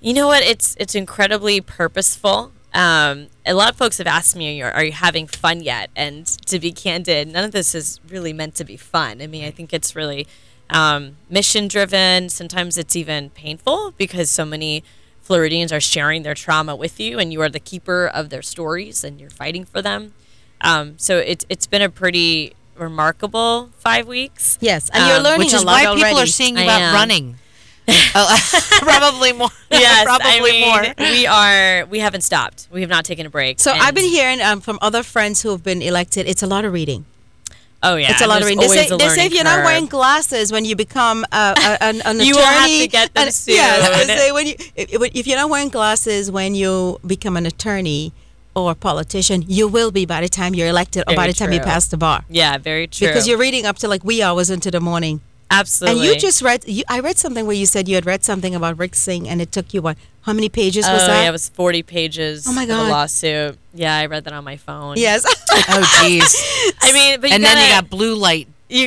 You know what? It's it's incredibly purposeful. Um, a lot of folks have asked me, are, are you having fun yet? And to be candid, none of this is really meant to be fun. I mean, I think it's really um, mission driven. Sometimes it's even painful because so many Floridians are sharing their trauma with you, and you are the keeper of their stories, and you're fighting for them. Um, so it's it's been a pretty remarkable five weeks. Yes, and you're Um, learning Which a is lot why already. people are seeing you I out am. running. Oh, probably more. Yes, probably I mean, more. we are. We haven't stopped. We have not taken a break. So And- I've been hearing um, from other friends who have been elected. It's a lot of reading. Oh yeah, It's a lot of there's reading. They always say, a they say learning if you're not curve. wearing glasses when you become uh, a, an, an attorney, You will have to get them and- soon. Yes, they say when you if, if you're not wearing glasses when you become an attorney or a politician, you will be by the time you're elected or by Very the time you true. pass the bar. Yeah, very true. Because you're reading up to like wee hours into the morning. absolutely. And you just read, you, I read something where you said you had read something about Rick Singh and it took you what? How many pages was oh that? yeah, it was forty pages. Oh, my of the God. lawsuit. Yeah, I read that on my phone. Yes. Oh, jeez. I mean, but you And gotta, then you got blue light you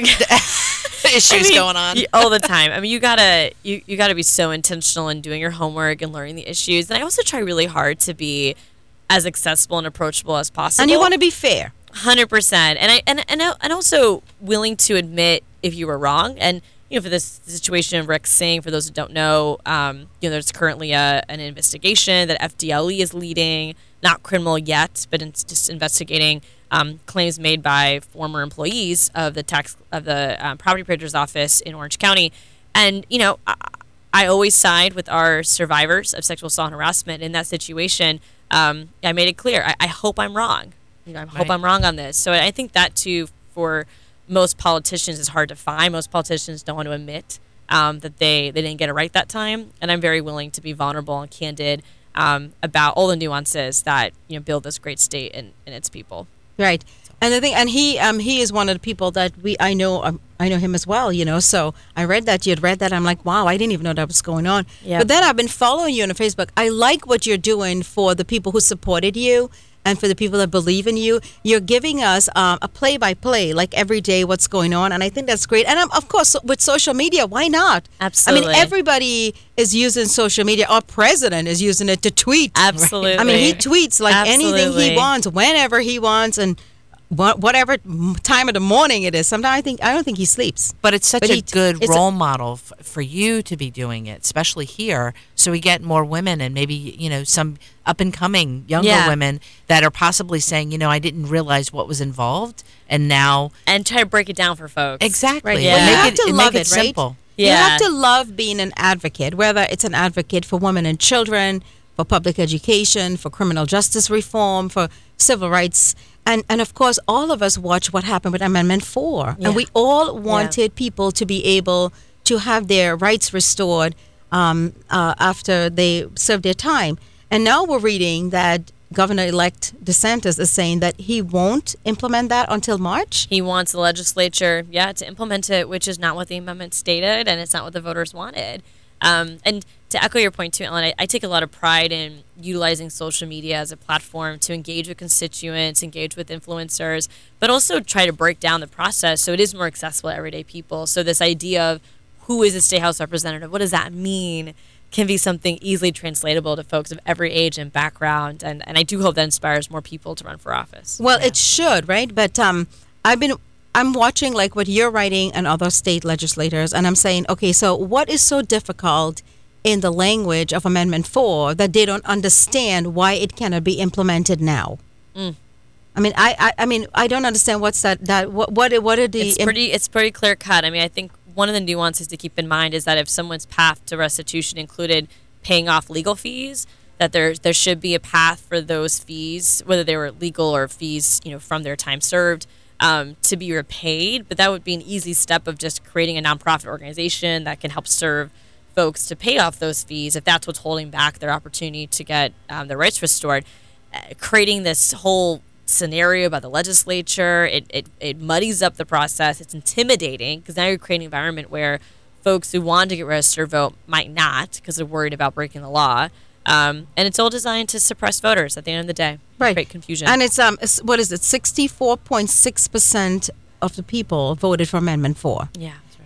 issues I mean, going on. you- all the time. I mean, you gotta you you gotta be so intentional in doing your homework and learning the issues. And I also try really hard to be as accessible and approachable as possible. And you want to be fair. Hundred percent, and I and and I- and also willing to admit if you were wrong. And you know, for this situation of Rick Singh, for those who don't know, um, you know, there's currently a an investigation that F D L E is leading, not criminal yet, but it's just investigating um, claims made by former employees of the tax of the um, property appraiser's office in Orange County. And you know, I, I always side with our survivors of sexual assault and harassment in that situation. Um, I made it clear. I, I hope I'm wrong. You know, I hope Right. I'm wrong on this. So I think that too, for most politicians, is hard to find. Most politicians don't want to admit um, that they, they didn't get it right that time. And I'm very willing to be vulnerable and candid um, about all the nuances that you know build this great state and, and its people. Right. And the thing, and he, um, he is one of the people that we, I know, um, I know him as well, you know. So I read that you had read that. I'm like, wow, I didn't even know that was going on. Yeah. But then I've been following you on Facebook. I like what you're doing for the people who supported you and for the people that believe in you. You're giving us um, a play by play, like every day, what's going on, and I think that's great. And um, of course, with social media, why not? Absolutely. I mean, everybody is using social media. Our president is using it to tweet. Absolutely. I mean, he tweets like anything Absolutely. he wants, whenever he wants, and wha- whatever time of the morning it is. Sometimes I think I don't think he sleeps. But it's such But a he- good it's a- role model f- for you to be doing it, especially here, so we get more women and maybe, you know, some up and coming younger Yeah. women that are possibly saying, you know, I didn't realize what was involved, and now and try to break it down for folks. exactly, Right. Yeah. Well, you make have it, to and love make it, it right? simple. You Yeah. have to love being an advocate, whether it's an advocate for women and children, for public education, for criminal justice reform, for civil rights. And, and of course, all of us watch what happened with Amendment four. Yeah. And we all wanted people to be able to have their rights restored um, uh, after they served their time. And now we're reading that Governor-elect DeSantis is saying that he won't implement that until March. He wants the legislature, yeah, to implement it, which is not what the amendment stated, and it's not what the voters wanted. Um, and to echo your point too, Ellen, I, I take a lot of pride in utilizing social media as a platform to engage with constituents, engage with influencers, but also try to break down the process so it is more accessible to everyday people. So this idea of who is a state house representative, what does that mean, can be something easily translatable to folks of every age and background. And, and I do hope that inspires more people to run for office. Well, it should, right? But um, I've been I'm watching like what you're writing and other state legislators, and I'm saying, okay, so what is so difficult in the language of Amendment four that they don't understand why it cannot be implemented now? Mm. I mean, I, I I mean, I don't understand what's that that what what what are the It's pretty. It's pretty clear cut. I mean, I think one of the nuances to keep in mind is that if someone's path to restitution included paying off legal fees, that there there should be a path for those fees, whether they were legal or fees, you know, from their time served, um, to be repaid. But that would be an easy step of just creating a nonprofit organization that can help serve folks to pay off those fees if that's what's holding back their opportunity to get um, their rights restored. Uh, creating this whole scenario by the legislature, it, it, it muddies up the process. It's intimidating because now you're creating an environment where folks who want to get registered vote might not because they're worried about breaking the law. Um, and it's all designed to suppress voters at the end of the day. Right. Create confusion. And it's um it's- what is it? sixty-four point six percent of the people voted for Amendment four. yeah, that's right.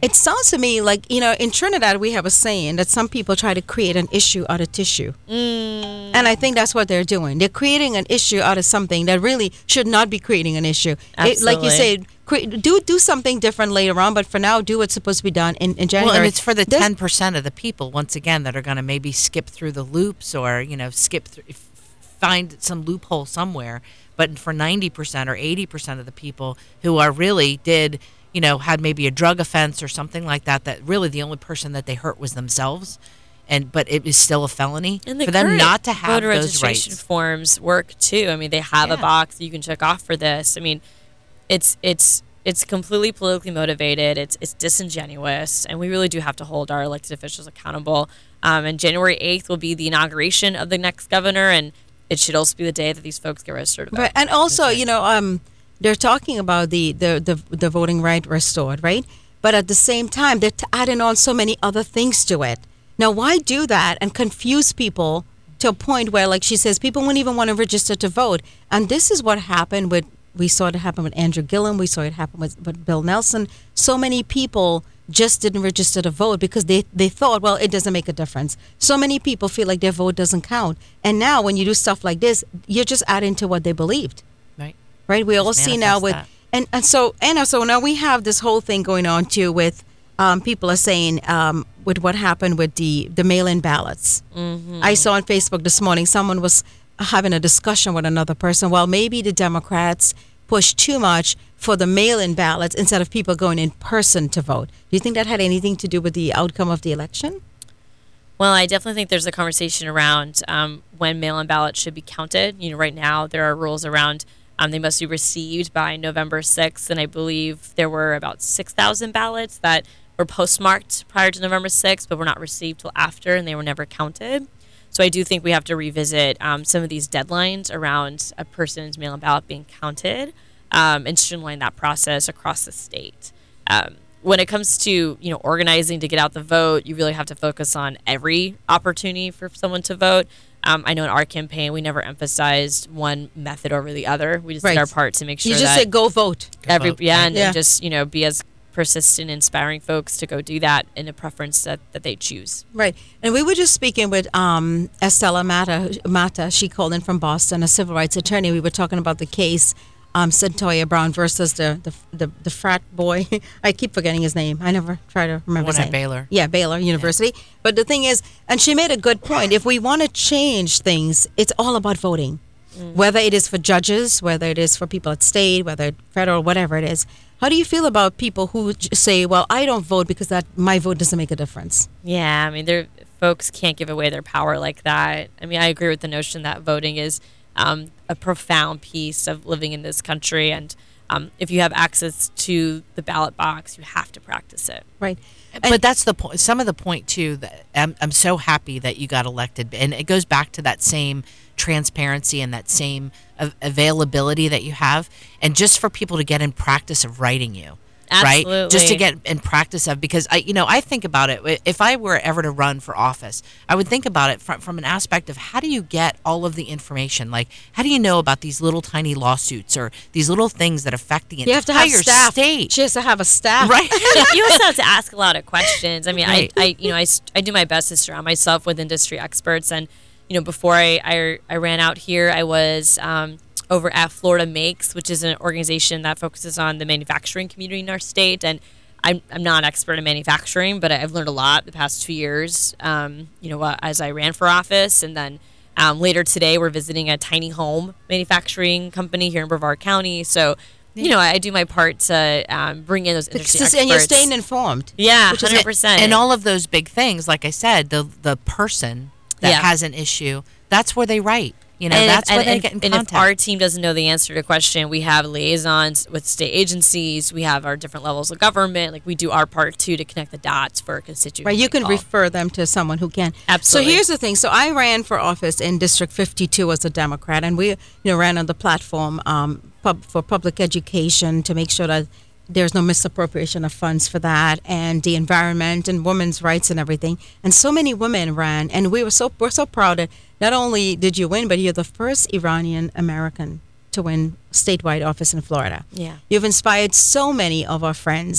It sounds to me like, you know, in Trinidad, we have a saying that some people try to create an issue out of tissue. Mm. And I think that's what they're doing. They're creating an issue out of something that really should not be creating an issue. It, like you said, cre- do do something different later on, but for now, do what's supposed to be done in, in January. Well, and it's for the There's- ten percent of the people, once again, that are going to maybe skip through the loops or, you know, skip through, f- find some loophole somewhere. But for ninety percent or eighty percent of the people who are really did, you know, had maybe a drug offense or something like that, that really the only person that they hurt was themselves. And but it is still a felony And the for them current not to have voter those registration rights. forms work too. I mean, they have Yeah. a box that you can check off for this. I mean, it's it's it's completely politically motivated. It's it's disingenuous, and we really do have to hold our elected officials accountable. Um, and January eighth will be the inauguration of the next governor, and it should also be the day that these folks get registered to vote. Right. And also, you know, um, they're talking about the, the, the, the voting right restored, right? But at the same time, they're t- adding on so many other things to it. Now, why do that and confuse people to a point where, like she says, people wouldn't even want to register to vote? And this is what happened with, we saw it happen with Andrew Gillum. We saw it happen with, with Bill Nelson. So many people just didn't register to vote because they, they thought, well, it doesn't make a difference. So many people feel like their vote doesn't count. And now when you do stuff like this, you're just adding to what they believed. Right. Right? We all Just see now manifest with, that. and, and so, Anna, so now we have this whole thing going on too with, um, people are saying, um, with what happened with the, the mail-in ballots. Mm-hmm. I saw on Facebook this morning, someone was having a discussion with another person. Well, maybe the Democrats push too much for the mail-in ballots instead of people going in person to vote. Do you think that had anything to do with the outcome of the election? Well, I definitely think there's a conversation around um, when mail-in ballots should be counted. You know, right now there are rules around um, they must be received by November sixth, and I believe there were about six thousand ballots that were postmarked prior to November sixth, but were not received till after, and they were never counted. So I do think we have to revisit um, some of these deadlines around a person's mail-in ballot being counted um, and streamline that process across the state. Um, when it comes to, you know, organizing to get out the vote, you really have to focus on every opportunity for someone to vote. Um, I know in our campaign, we never emphasized one method over the other. We just Right. did our part to make sure You just that said go vote. every vote, yeah, right. and, Yeah. and just, you know, be as persistent, inspiring folks to go do that in a preference that, that they choose. Right. And we were just speaking with um, Estella Mata, Mata. She called in from Boston, a civil rights attorney. We were talking about the case, um, Centoya Brown versus the, the, the, the frat boy. I keep forgetting his name. I never try to remember One his at name. Baylor. Yeah, Baylor University. But the thing is, and she made a good point, if we want to change things, it's all about voting. Whether it is for judges, whether it is for people at state, whether it's federal, whatever it is. How do you feel about people who j- say, well, I don't vote because that my vote doesn't make a difference? Yeah, I mean, there folks can't give away their power like that. I mean, I agree with the notion that voting is um, a profound piece of living in this country, and um, if you have access to the ballot box, you have to practice it. Right. But that's the point. Some of the point too. That I'm, I'm so happy that you got elected, and it goes back to that same transparency and that same av- availability that you have, and just for people to get in practice of writing you, right? Just to Absolutely. get in practice of, because I, you know, I think about it. If I were ever to run for office, I would think about it from from an aspect of how do you get all of the information? Like, how do you know about these little tiny lawsuits or these little things that affect the You have to entire have staff. state? She has to have a staff. Right. You also have to ask a lot of questions. I mean, Right. I, I, you know, I, st- I do my best to surround myself with industry experts. And, you know, before I, I, I ran out here, I was um, over at Florida Makes, which is an organization that focuses on the manufacturing community in our state. And I'm, I'm not an expert in manufacturing, but I've learned a lot the past two years, um, you know, uh, as I ran for office. And then um, later today, we're visiting a tiny home manufacturing company here in Brevard County. So, you know, I do my part to um, bring in those industry experts. And you're staying informed. Yeah, Which is- hundred percent. And all of those big things, like I said, the the person that Yeah. has an issue, that's where they write. You know, and that's if, where and, they and- get in and contact. if our team doesn't know the answer to a question, we have liaisons with state agencies. We have our different levels of government. Like we do our part too to connect the dots for a constituent. Right, you might can call. refer them to someone who can. Absolutely. So here's the thing. So I ran for office in District fifty-two as a Democrat, and we, you know, ran on the platform um, pub, for public education to make sure that there's no misappropriation of funds for that, and the environment and women's rights and everything. And so many women ran, and we were so we're so proud that not only did you win, but you're the first Iranian American to win statewide office in Florida. Yeah. You've inspired so many of our friends.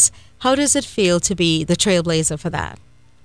How does it feel to be the trailblazer for that?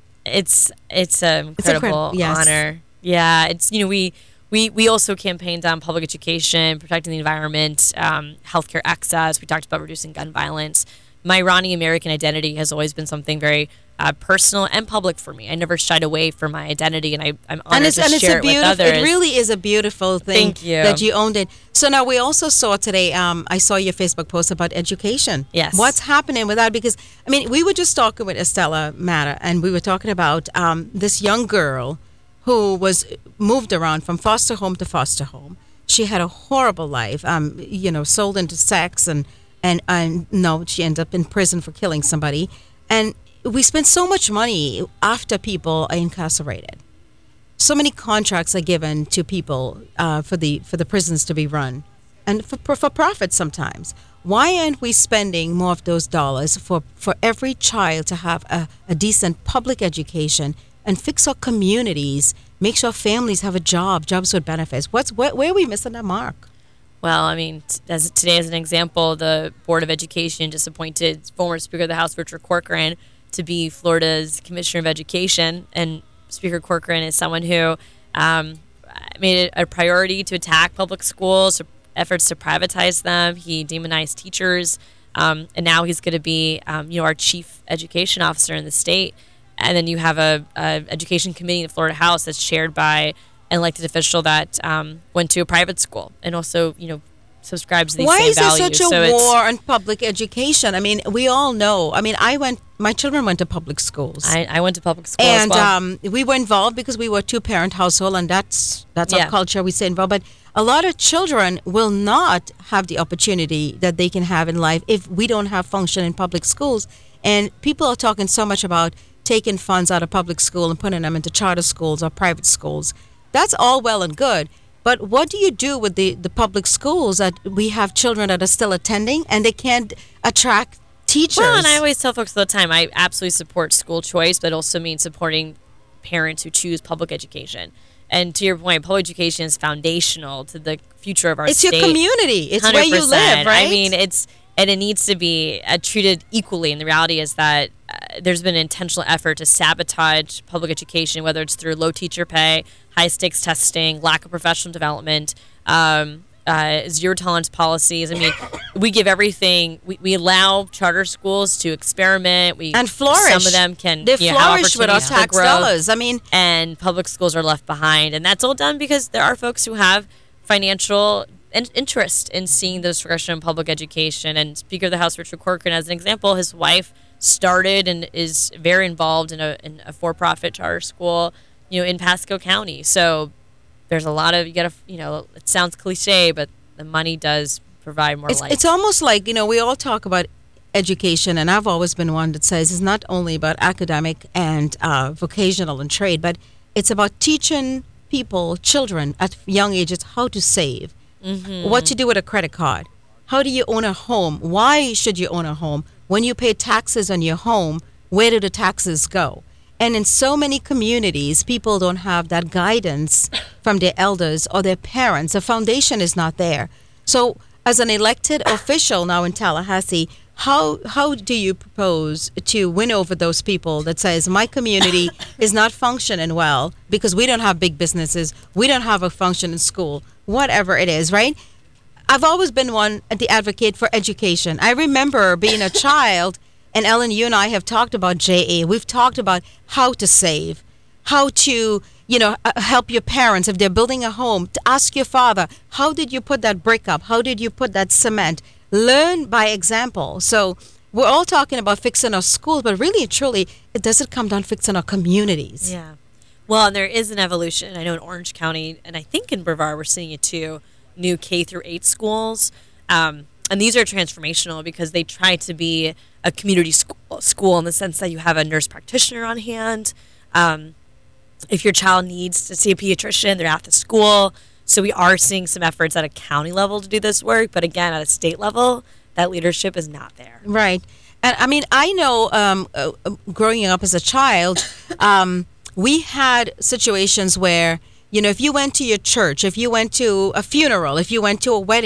It's it's an incredible incredible, yes. honor. Yeah, it's you know we we we also campaigned on public education, protecting the environment, um, healthcare access. We talked about reducing gun violence. My Iranian American identity has always been something very uh, personal and public for me. I never shied away from my identity, and I, I'm honored And it's to and it's share a it with beautiful. others. It really is a beautiful thing. Thank you. That you owned it. So now we also saw today. Um, I saw your Facebook post about education. Yes. What's happening with that? Because I mean, we were just talking with Estella Matta, and we were talking about um, this young girl who was moved around from foster home to foster home. She had a horrible life. Um, you know, sold into sex and. And, and no, she ended up in prison for killing somebody. And we spend so much money after people are incarcerated. So many contracts are given to people uh, for the for the prisons to be run, and for for profit sometimes. Why aren't we spending more of those dollars for, for every child to have a, a decent public education and fix our communities, make sure families have a job, jobs with benefits? What's where, where are we missing that mark? Well, I mean, t- as today as an example, the Board of Education just appointed former Speaker of the House, Richard Corcoran, to be Florida's Commissioner of Education. And Speaker Corcoran is someone who um, made it a priority to attack public schools, efforts to privatize them. He demonized teachers. Um, and now he's going to be, um, you know, our chief education officer in the state. And then you have a, a education committee in the Florida House that's chaired by an elected official that um, went to a private school and also, you know, subscribes to these Why same is there values. such a So it's- war on public education? I mean, we all know. I mean, I went. My children went to public schools, I, I went to public school as and well. um, we were involved because we were a two-parent household, and that's that's Yeah. our culture. We stay involved, but a lot of children will not have the opportunity that they can have in life if we don't have function in public schools. And people are talking so much about taking funds out of public school and putting them into charter schools or private schools. That's all well and good. But what do you do with the, the public schools that we have children that are still attending and they can't attract teachers? Well, and I always tell folks all the time, I absolutely support school choice, but it also means supporting parents who choose public education. And to your point, public education is foundational to the future of our it's state. your community. It's one hundred where you live, percent. right? I mean, it's and it needs to be uh, treated equally. And the reality is that uh, there's been an intentional effort to sabotage public education, whether it's through low teacher pay, high stakes testing, lack of professional development, um, uh, zero tolerance policies. I mean, we give everything. We, we allow charter schools to experiment. We and flourish. Some of them can they you know, have flourish with our opportunities for tax growth, dollars. I mean, and public schools are left behind, and that's all done because there are folks who have financial in- interest in seeing this progression in public education. And Speaker of the House Richard Corcoran, as an example, his wife started and is very involved in a, in a for-profit charter school, you know, in Pasco County. So there's a lot of, you gotta, you know, it sounds cliche, but the money does provide more it's, life. it's almost like, you know, we all talk about education, and I've always been one that says it's not only about academic and uh, vocational and trade, but it's about teaching people, children at young ages, how to save, mm-hmm. what to do with a credit card, how do you own a home, why should you own a home, when you pay taxes on your home, where do the taxes go? And in so many communities, people don't have that guidance from their elders or their parents. The foundation is not there. So as an elected official now in Tallahassee, how how do you propose to win over those people that says my community is not functioning well because we don't have big businesses, we don't have a functioning school, whatever it is, right? I've always been one, the advocate for education. I remember being a child, and Ellen, you and I have talked about J A. We've talked about how to save, how to, you know, uh, help your parents if they're building a home. To ask your father, how did you put that brick up? How did you put that cement? Learn by example. So we're all talking about fixing our schools, but really and truly, it doesn't come down to fixing our communities. Yeah. Well, and there is an evolution. I know in Orange County, and I think in Brevard, we're seeing it too, new K through eight schools. Um, and these are transformational because they try to be a community school, school in the sense that you have a nurse practitioner on hand. Um, if your child needs to see a pediatrician, they're at the school. So we are seeing some efforts at a county level to do this work. But again, at a state level, that leadership is not there. Right. And I mean, I know um, uh, growing up as a child, um, we had situations where, you know, if you went to your church, if you went to a funeral, if you went to a wedding,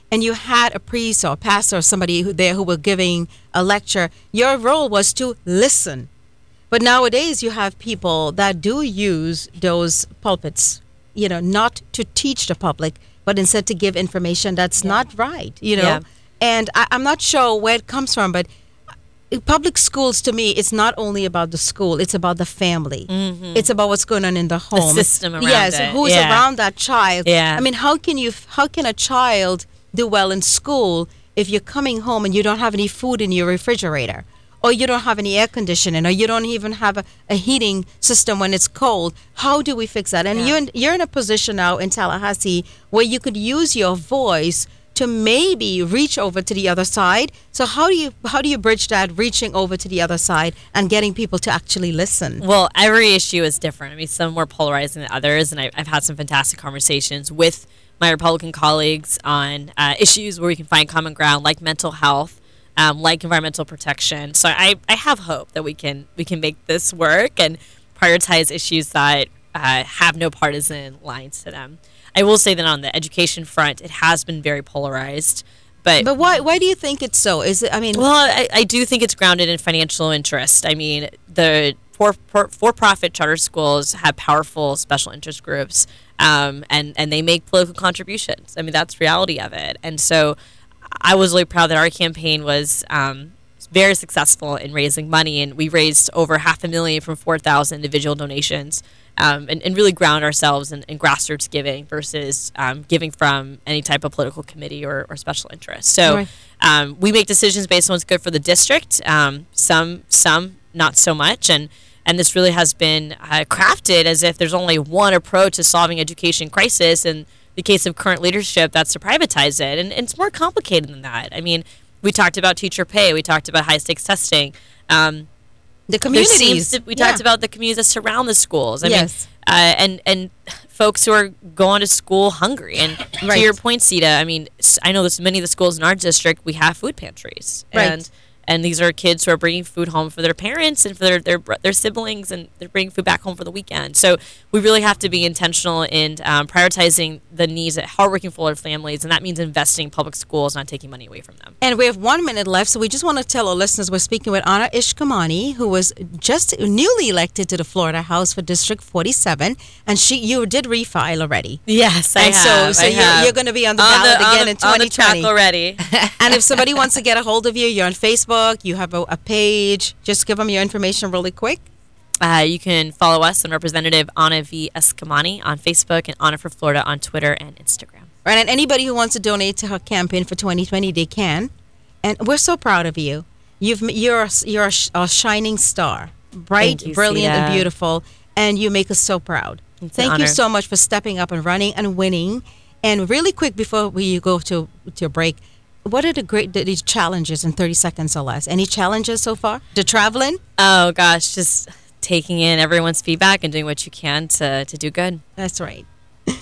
and you had a priest or a pastor or somebody who, there who were giving a lecture, your role was to listen. But nowadays you have people that do use those pulpits, you know, not to teach the public, but instead to give information that's Yeah. not right, you know. Yeah. And I, I'm not sure where it comes from, but public schools, to me, it's not only about the school, it's about the family. It's about what's going on in the home. system around yes, it. who's Yeah. around that child. Yeah. I mean, how can you how can a child do well in school if you're coming home and you don't have any food in your refrigerator, or you don't have any air conditioning, or you don't even have a, a heating system when it's cold? How do we fix that? And Yeah. you're in, you're in a position now in Tallahassee where you could use your voice to maybe reach over to the other side. So how do you how do you bridge that, reaching over to the other side and getting people to actually listen? Well, every issue is different. I mean, some more polarizing than others, and I, I've had some fantastic conversations with my Republican colleagues on uh, issues where we can find common ground, like mental health, um, like environmental protection. So I, I have hope that we can we can make this work and prioritize issues that uh, have no partisan lines to them. I will say that on the education front, it has been very polarized. But, But why why do you think it's so? Is it? I mean, well, I, I do think it's grounded in financial interest. I mean, the for, for, for-profit charter schools have powerful special interest groups, um, and, and they make political contributions. I mean, that's reality of it. And so I was really proud that our campaign was um, very successful in raising money, and we raised over half a million from four thousand individual donations. Um, and, and really ground ourselves in, in grassroots giving versus um, giving from any type of political committee or, or special interest. So Right. um, we make decisions based on what's good for the district. Um, some, some not so much, and and this really has been uh, crafted as if there's only one approach to solving education crisis. In the case of current leadership, that's to privatize it, and, and it's more complicated than that. I mean, we talked about teacher pay, we talked about high stakes testing. Um, the there seems communities. to- we Yeah. talked about the communities that surround the schools. I Yes. mean, uh, and and folks who are going to school hungry. And to Right. your point, Sita, I mean, s- I know this many of the schools in our district, we have food pantries, Right. and and these are kids who are bringing food home for their parents and for their their, bro- their siblings, and they're bringing food back home for the weekend. So we really have to be intentional in um, prioritizing the needs of hardworking Florida families, and that means investing in public schools, not taking money away from them. And we have one minute left, so we just want to tell our listeners we're speaking with Anna Ishkamani, who was just newly elected to the Florida House for District forty-seven, and she you did refile already. Yes, I And so- have. so I you're- have. you're gonna be on the On ballot on again the- in on the twenty twenty. track already. And if somebody wants to get a hold of you, you're on Facebook, you have a, a page, just give them your information really quick. Uh, you can follow us on Representative Anna V. Escamani on Facebook and Anna for Florida on Twitter and Instagram. Right, and anybody who wants to donate to her campaign for twenty twenty, they can. And we're so proud of you. You've you're a, you're a, sh- a shining star, bright, Thank you, brilliant, and Sita. beautiful, and you make us so proud. It's an Thank you honor. so much for stepping up and running and winning. And really quick before we go to to a break, what are the great the, these challenges in thirty seconds or less? Any challenges so far? The traveling? Oh gosh, just taking in everyone's feedback and doing what you can to, to do good. That's right. Have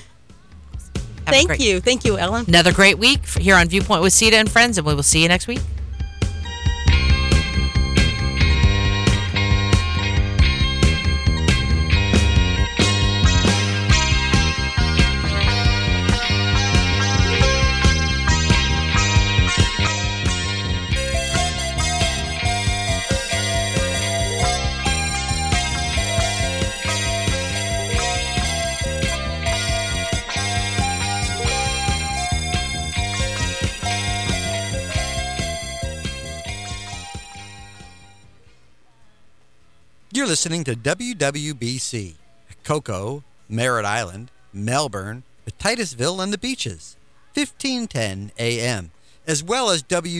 a Thank great- you. Thank you, Ellen. Another great week f- here on Viewpoint with Sita and friends, and we will see you next week. You're listening to W W B C, Cocoa, Merritt Island, Melbourne, Titusville, and the Beaches, fifteen ten A M, as well as W.